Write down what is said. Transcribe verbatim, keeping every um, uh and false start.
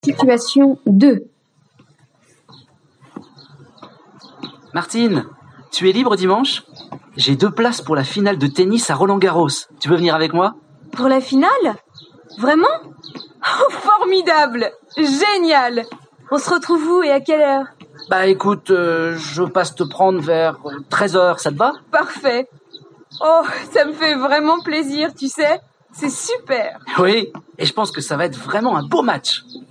Situation deux. Martine, tu es libre dimanche ? J'ai deux places pour la finale de tennis à Roland-Garros. Tu veux venir avec moi ? Pour la finale ? Vraiment ? Oh, formidable ! Génial ! On se retrouve où et à quelle heure ? Bah écoute, euh, je passe te prendre vers treize heures, ça te va ? Parfait. Oh, ça me fait vraiment plaisir, tu sais. C'est super. Oui, et je pense que ça va être vraiment un beau match.